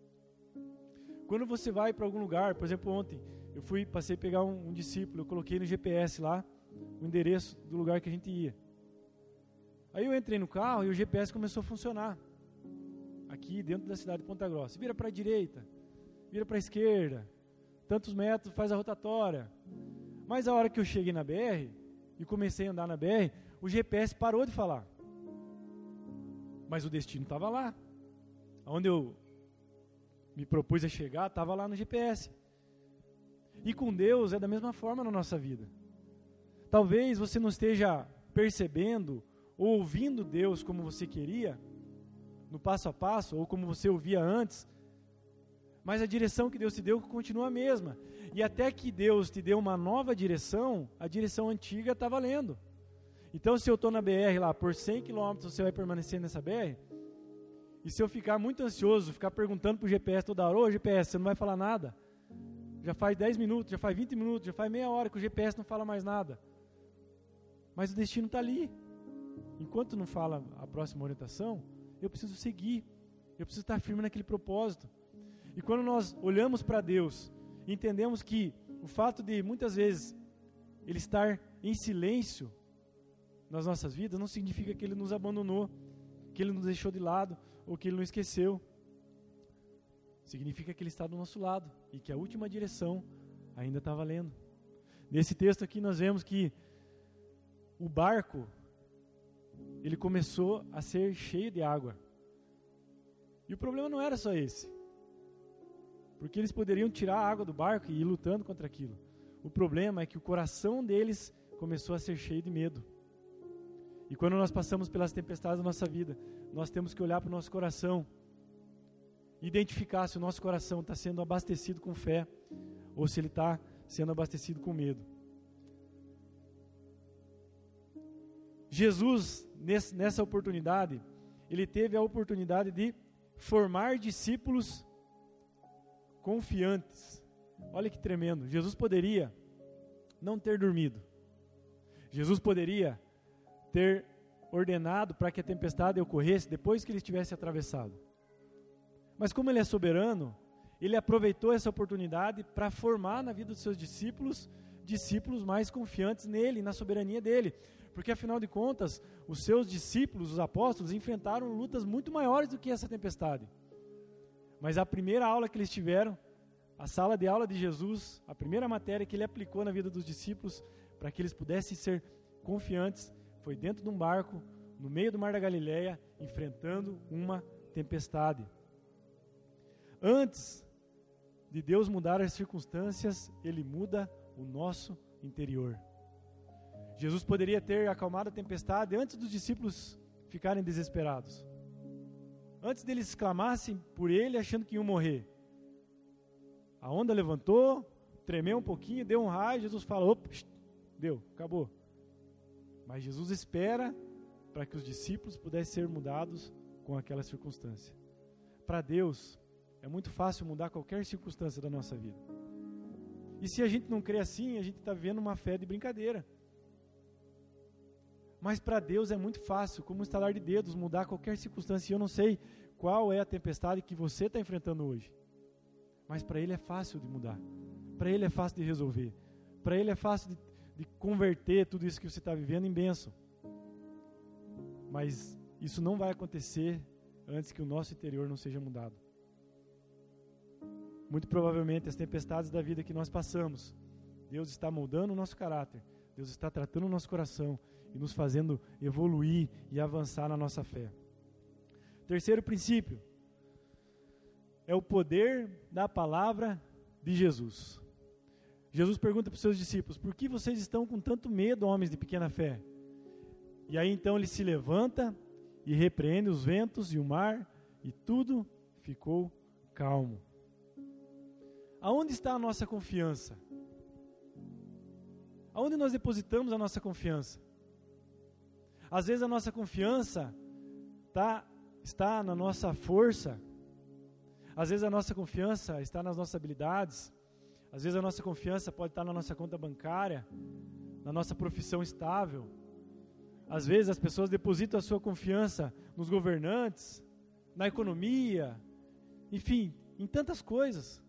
Speaker 2: Quando você vai para algum lugar, por exemplo, ontem eu passei a pegar um discípulo, eu coloquei no GPS lá o endereço do lugar que a gente ia. Aí eu entrei no carro e o GPS começou a funcionar. Aqui dentro da cidade de Ponta Grossa. Vira para a direita, vira para a esquerda, tantos metros, faz a rotatória. Mas a hora que eu cheguei na BR e comecei a andar na BR, o GPS parou de falar. Mas o destino estava lá. Onde eu me propus a chegar, estava lá no GPS. E com Deus é da mesma forma na nossa vida. Talvez você não esteja percebendo ou ouvindo Deus como você queria, no passo a passo, ou como você ouvia antes, mas a direção que Deus te deu continua a mesma. E até que Deus te deu uma nova direção, a direção antiga está valendo. Então, se eu estou na BR lá por 100 km, você vai permanecer nessa BR? E se eu ficar muito ansioso, ficar perguntando para o GPS toda hora, ô GPS, você não vai falar nada? Já faz 10 minutos, já faz 20 minutos, já faz meia hora que o GPS não fala mais nada. Mas o destino está ali. Enquanto não fala a próxima orientação, eu preciso seguir. Eu preciso estar firme naquele propósito. E quando nós olhamos para Deus, entendemos que o fato de, muitas vezes, Ele estar em silêncio nas nossas vidas, não significa que Ele nos abandonou, que Ele nos deixou de lado, ou que Ele nos esqueceu. Significa que Ele está do nosso lado, e que a última direção ainda está valendo. Nesse texto aqui nós vemos que o barco, ele começou a ser cheio de água. E o problema não era só esse. Porque eles poderiam tirar a água do barco e ir lutando contra aquilo. O problema é que o coração deles começou a ser cheio de medo. E quando nós passamos pelas tempestades da nossa vida, nós temos que olhar para o nosso coração, identificar se o nosso coração está sendo abastecido com fé ou se ele está sendo abastecido com medo. Jesus, nessa oportunidade, ele teve a oportunidade de formar discípulos confiantes. Olha que tremendo. Jesus poderia não ter dormido. Jesus poderia ter ordenado para que a tempestade ocorresse depois que ele tivesse atravessado. Mas como ele é soberano, ele aproveitou essa oportunidade para formar na vida dos seus discípulos, discípulos mais confiantes nele, na soberania dele. Porque afinal de contas, os seus discípulos, os apóstolos, enfrentaram lutas muito maiores do que essa tempestade. Mas a primeira aula que eles tiveram, a sala de aula de Jesus, a primeira matéria que ele aplicou na vida dos discípulos, para que eles pudessem ser confiantes, foi dentro de um barco, no meio do mar da Galileia, enfrentando uma tempestade. Antes de Deus mudar as circunstâncias, Ele muda o nosso interior. Jesus poderia ter acalmado a tempestade antes dos discípulos ficarem desesperados. Antes deles clamassem por Ele, achando que iam morrer. A onda levantou, tremeu um pouquinho, deu um raio, Jesus fala, opa, deu, acabou. Mas Jesus espera para que os discípulos pudessem ser mudados com aquela circunstância. Para Deus, é muito fácil mudar qualquer circunstância da nossa vida. E se a gente não crê assim, a gente está vivendo uma fé de brincadeira. Mas para Deus é muito fácil, como um estalar de dedos, mudar qualquer circunstância. E eu não sei qual é a tempestade que você está enfrentando hoje. Mas para Ele é fácil de mudar. Para Ele é fácil de resolver. Para Ele é fácil de converter tudo isso que você está vivendo em bênção. Mas isso não vai acontecer antes que o nosso interior não seja mudado. Muito provavelmente as tempestades da vida que nós passamos, Deus está moldando o nosso caráter, Deus está tratando o nosso coração e nos fazendo evoluir e avançar na nossa fé. Terceiro princípio é o poder da palavra de Jesus. Jesus pergunta para os seus discípulos, por que vocês estão com tanto medo, homens de pequena fé? E aí então ele se levanta e repreende os ventos e o mar e tudo ficou calmo. Aonde está a nossa confiança? Aonde nós depositamos a nossa confiança? Às vezes a nossa confiança está na nossa força. Às vezes a nossa confiança está nas nossas habilidades. Às vezes a nossa confiança pode estar na nossa conta bancária, na nossa profissão estável. Às vezes as pessoas depositam a sua confiança nos governantes, na economia, enfim, em tantas coisas.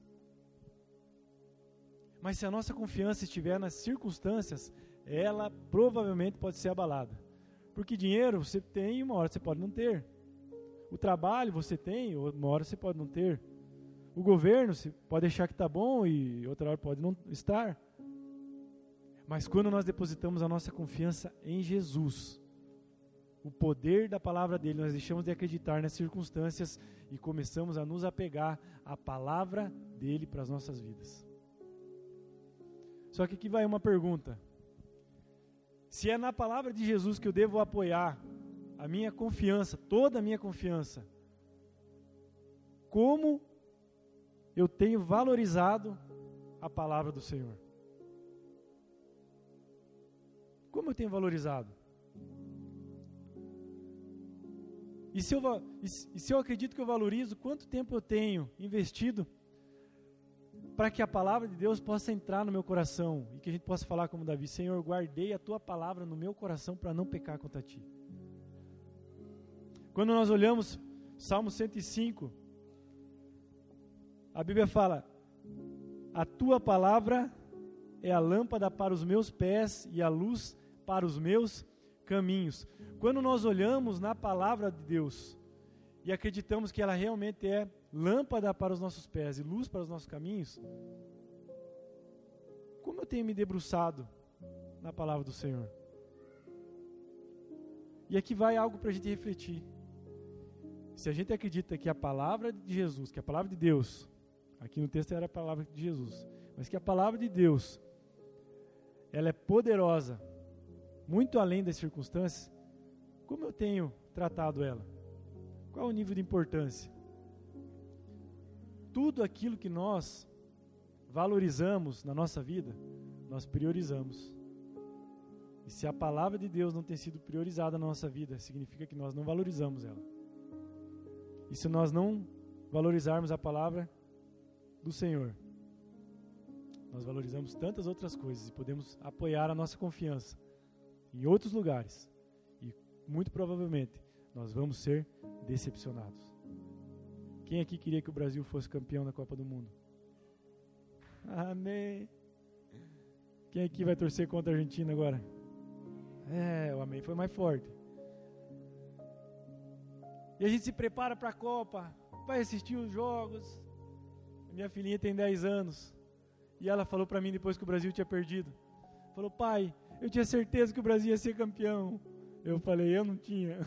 Speaker 2: Mas se a nossa confiança estiver nas circunstâncias, ela provavelmente pode ser abalada. Porque dinheiro você tem e uma hora você pode não ter. O trabalho você tem, uma hora você pode não ter. O governo você pode achar que está bom e outra hora pode não estar. Mas quando nós depositamos a nossa confiança em Jesus, o poder da palavra dele, nós deixamos de acreditar nas circunstâncias e começamos a nos apegar à palavra dele para as nossas vidas. Só que aqui vai uma pergunta. Se é na palavra de Jesus que eu devo apoiar a minha confiança, toda a minha confiança, como eu tenho valorizado a palavra do Senhor? Como eu tenho valorizado? E se eu acredito que eu valorizo, quanto tempo eu tenho investido para que a palavra de Deus possa entrar no meu coração e que a gente possa falar como Davi: Senhor, guardei a tua palavra no meu coração para não pecar contra ti. Quando nós olhamos Salmo 105, a Bíblia fala: a tua palavra é a lâmpada para os meus pés e a luz para os meus caminhos. Quando nós olhamos na palavra de Deus e acreditamos que ela realmente é lâmpada para os nossos pés e luz para os nossos caminhos, como eu tenho me debruçado na palavra do Senhor? E aqui vai algo para a gente refletir. Se a gente acredita que a palavra de Jesus, que a palavra de Deus, aqui no texto era a palavra de Jesus, mas que a palavra de Deus, ela é poderosa, muito além das circunstâncias, como eu tenho tratado ela? Qual é o nível de importância? Tudo aquilo que nós valorizamos na nossa vida, nós priorizamos. E se a palavra de Deus não tem sido priorizada na nossa vida, significa que nós não valorizamos ela. E se nós não valorizarmos a palavra do Senhor, nós valorizamos tantas outras coisas e podemos apoiar a nossa confiança em outros lugares. E muito provavelmente nós vamos ser decepcionados. Quem aqui queria que o Brasil fosse campeão da Copa do Mundo? Amém. Quem aqui vai torcer contra a Argentina agora? O amém foi mais forte. E a gente se prepara para a Copa, vai assistir os jogos. Minha filhinha tem 10 anos. E ela falou para mim depois que o Brasil tinha perdido. Falou: pai, eu tinha certeza que o Brasil ia ser campeão. Eu falei: eu não tinha.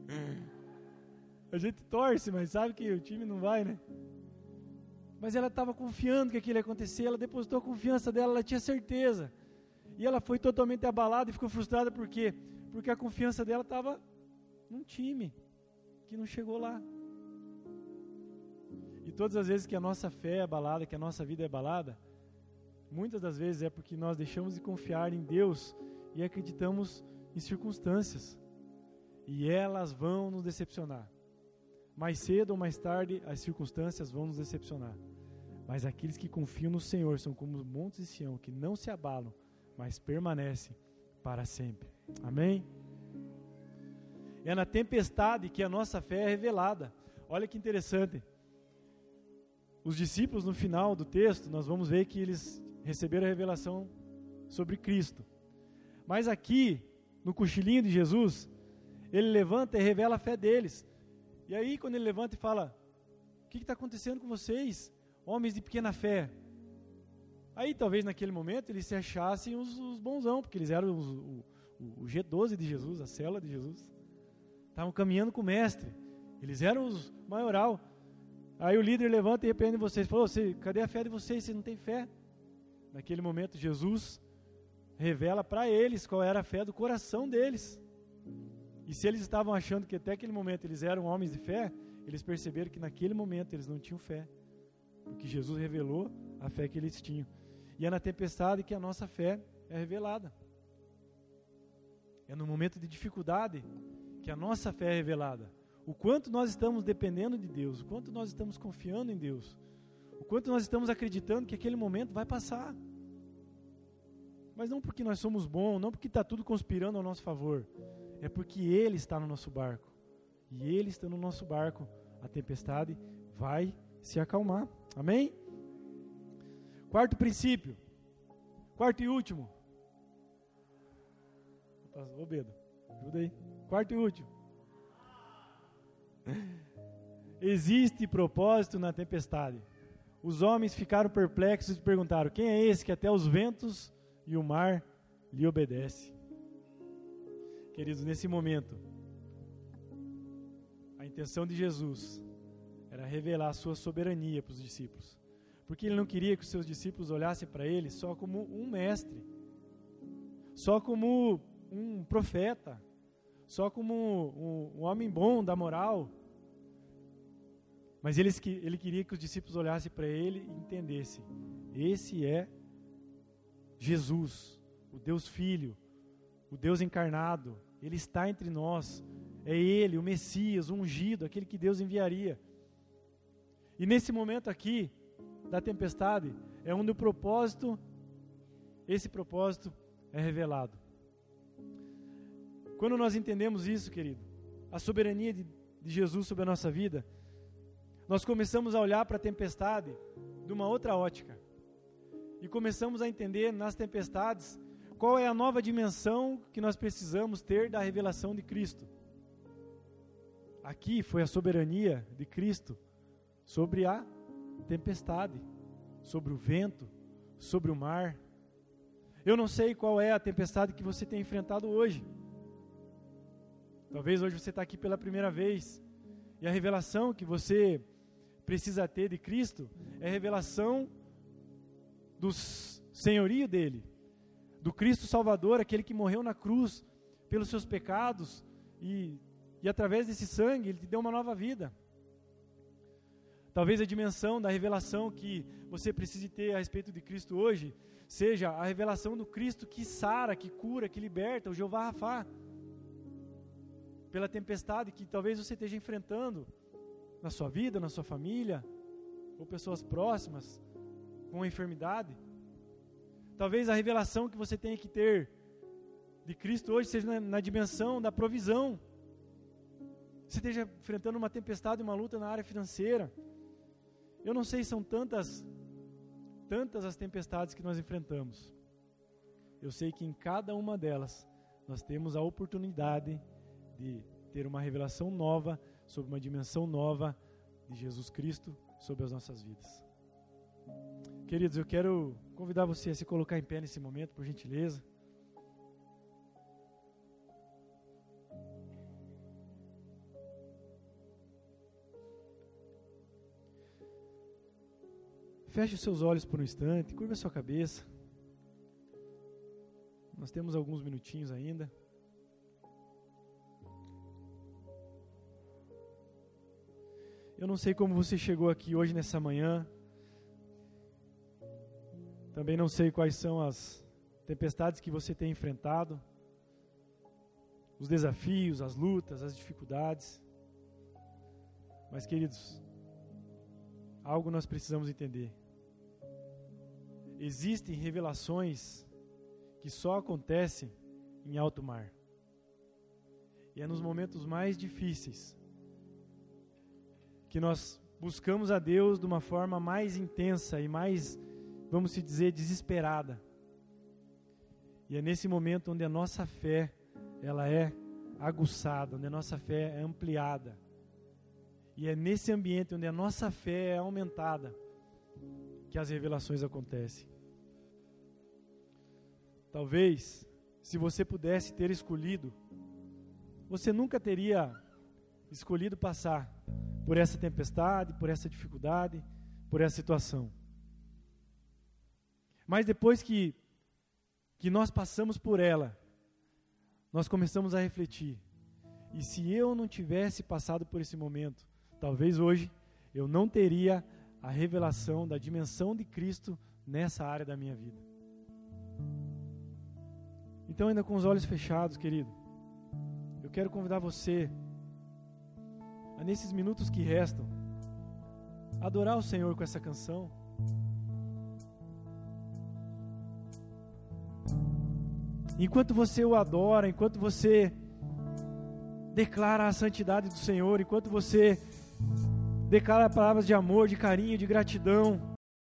Speaker 2: A gente torce, mas sabe que o time não vai, né? Mas ela estava confiando que aquilo ia acontecer. Ela depositou a confiança dela, ela tinha certeza. E ela foi totalmente abalada e ficou frustrada. Por quê? Porque a confiança dela estava num time que não chegou lá. E todas as vezes que a nossa fé é abalada, que a nossa vida é abalada, muitas das vezes é porque nós deixamos de confiar em Deus e acreditamos em circunstâncias. E elas vão nos decepcionar. Mais cedo ou mais tarde, as circunstâncias vão nos decepcionar. Mas aqueles que confiam no Senhor são como os montes de Sião, que não se abalam, mas permanecem para sempre. Amém? É na tempestade que a nossa fé é revelada. Olha que interessante. Os discípulos, no final do texto, nós vamos ver que eles receberam a revelação sobre Cristo. Mas aqui, no cochilinho de Jesus, ele levanta e revela a fé deles. E aí, quando ele levanta e fala: o que está acontecendo com vocês, homens de pequena fé? Aí, talvez naquele momento, eles se achassem os bonzão, porque eles eram o G12 de Jesus, a célula de Jesus. Estavam caminhando com o mestre. Eles eram os maioral. Aí o líder levanta e repreende vocês. Falou: cadê a fé de vocês? Vocês não têm fé? Naquele momento, Jesus revela para eles qual era a fé do coração deles. E se eles estavam achando que até aquele momento eles eram homens de fé, eles perceberam que naquele momento eles não tinham fé. Porque Jesus revelou a fé que eles tinham. E é na tempestade que a nossa fé é revelada. É no momento de dificuldade que a nossa fé é revelada. O quanto nós estamos dependendo de Deus, o quanto nós estamos confiando em Deus, o quanto nós estamos acreditando que aquele momento vai passar. Mas não porque nós somos bons, não porque está tudo conspirando ao nosso favor. É porque Ele está no nosso barco. E Ele está no nosso barco, a tempestade vai se acalmar. Amém? Quarto princípio. Quarto e último. Ô Bedo, ajuda aí. Quarto e último. Existe propósito na tempestade. Os homens ficaram perplexos e perguntaram: quem é esse que até os ventos e o mar lhe obedece? Queridos, nesse momento, a intenção de Jesus era revelar a sua soberania para os discípulos. Porque ele não queria que os seus discípulos olhassem para ele só como um mestre, só como um profeta, só como um homem bom da moral. Mas ele queria que os discípulos olhassem para ele e entendessem: esse é Jesus, o Deus Filho, o Deus encarnado. Ele está entre nós. é Ele, o Messias, o ungido, aquele que Deus enviaria. E nesse momento aqui, da tempestade, é onde esse propósito é revelado. Quando nós entendemos isso, querido, a soberania de Jesus sobre a nossa vida, nós começamos a olhar para a tempestade de uma outra ótica. E começamos a entender nas tempestades qual é a nova dimensão que nós precisamos ter da revelação de Cristo. Aqui foi a soberania de Cristo sobre a tempestade, sobre o vento, sobre o mar. Eu não sei qual é a tempestade que você tem enfrentado hoje. Talvez hoje você está aqui pela primeira vez, e a revelação que você precisa ter de Cristo é a revelação do senhorio dele, do Cristo Salvador, aquele que morreu na cruz pelos seus pecados, e através desse sangue ele te deu uma nova vida. Talvez a dimensão da revelação que você precise ter a respeito de Cristo hoje seja a revelação do Cristo que sara, que cura, que liberta, o Jeová Rafá, pela tempestade que talvez você esteja enfrentando na sua vida, na sua família, ou pessoas próximas com a enfermidade. Talvez a revelação que você tenha que ter de Cristo hoje seja na dimensão da provisão. Você esteja enfrentando uma tempestade, uma luta na área financeira. Eu não sei, são tantas as tempestades que nós enfrentamos. Eu sei que em cada uma delas nós temos a oportunidade de ter uma revelação nova sobre uma dimensão nova de Jesus Cristo sobre as nossas vidas. Queridos, eu quero convidar você a se colocar em pé nesse momento, por gentileza. Feche os seus olhos por um instante, curva a sua cabeça. Nós temos alguns minutinhos ainda. Eu não sei como você chegou aqui hoje nessa manhã. Também não sei quais são as tempestades que você tem enfrentado, os desafios, as lutas, as dificuldades. Mas, queridos, algo nós precisamos entender. Existem revelações que só acontecem em alto mar. E é nos momentos mais difíceis que nós buscamos a Deus de uma forma mais intensa e mais, vamos se dizer, desesperada. E é nesse momento onde a nossa fé, ela é aguçada, onde a nossa fé é ampliada. E é nesse ambiente onde a nossa fé é aumentada que as revelações acontecem. Talvez, se você pudesse ter escolhido, você nunca teria escolhido passar por essa tempestade, por essa dificuldade, por essa situação. Mas depois que nós passamos por ela, nós começamos a refletir. E se eu não tivesse passado por esse momento, talvez hoje eu não teria a revelação da dimensão de Cristo nessa área da minha vida. Então, ainda com os olhos fechados, querido, eu quero convidar você a, nesses minutos que restam, adorar o Senhor com essa canção. Enquanto você o adora, enquanto você declara a santidade do Senhor, enquanto você declara palavras de amor, de carinho, de gratidão,